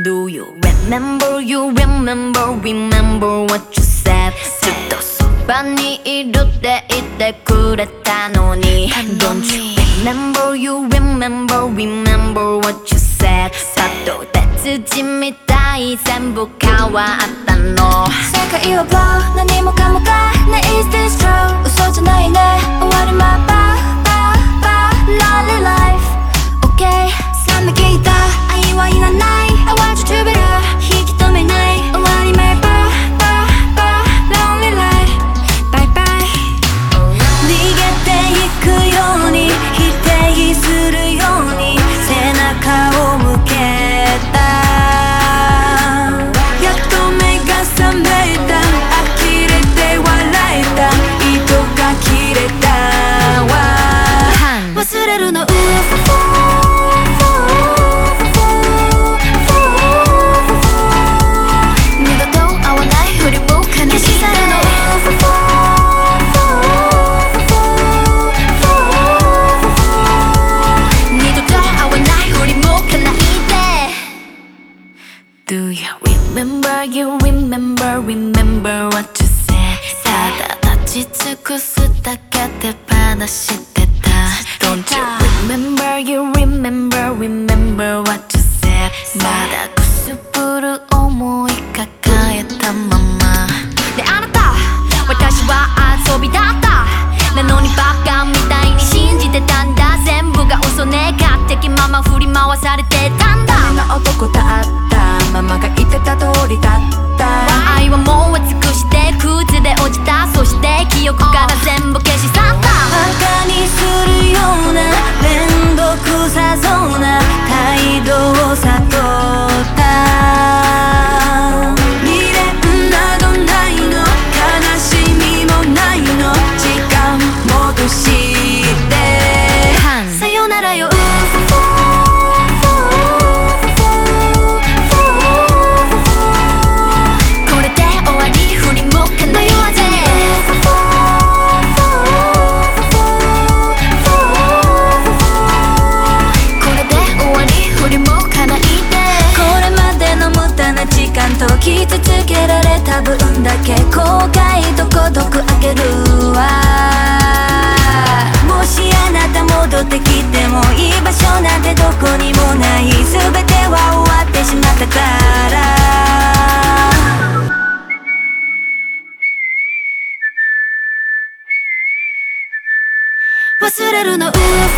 Do you remember, you remember, remember what you said? ずっとそばにいるって言ってくれたのに Don't you remember, you remember, remember what you said? さと鉄人みたい全部変わったの世界はブロー何もかもがね Is this true? 嘘じゃないね終わりまばLonely life Okay さめきた愛はいらない I want you to be there 引き止めない終わりまばLonely life Bye bye 逃げていくように否定するように背中を向けたやっと目が覚めた呆れて笑えた糸が切れたわ忘れるの二度と会わないふりも悲しさるの二度と会わないふりもかないで Do you remember, you remember, remember what you said? ただ立ち尽くすだけで話してた Don't you remember, you remember, remember what you said? まだくすぶる思い抱えたままであなた私は遊びだったなのにバカみたいに信じてたんだ全部が嘘ね勝手気まま振り回されてたんだダメな男だったママが言ってた通りだった愛はもう尽くして崩れ落ちたそして記憶から全部消し去った馬鹿にするような面倒くさそうな態度を悟った未練などないの悲しみもないの時間戻してさよならよこれで終わり振りもかないぜこれで終わり振りもかないでこれまでの無駄な時間と生き続けられた分だけ後悔と孤独あげるわもしあなた戻ってきてもいい場所なんてどこにもない全ては終わってしまったから忘れるの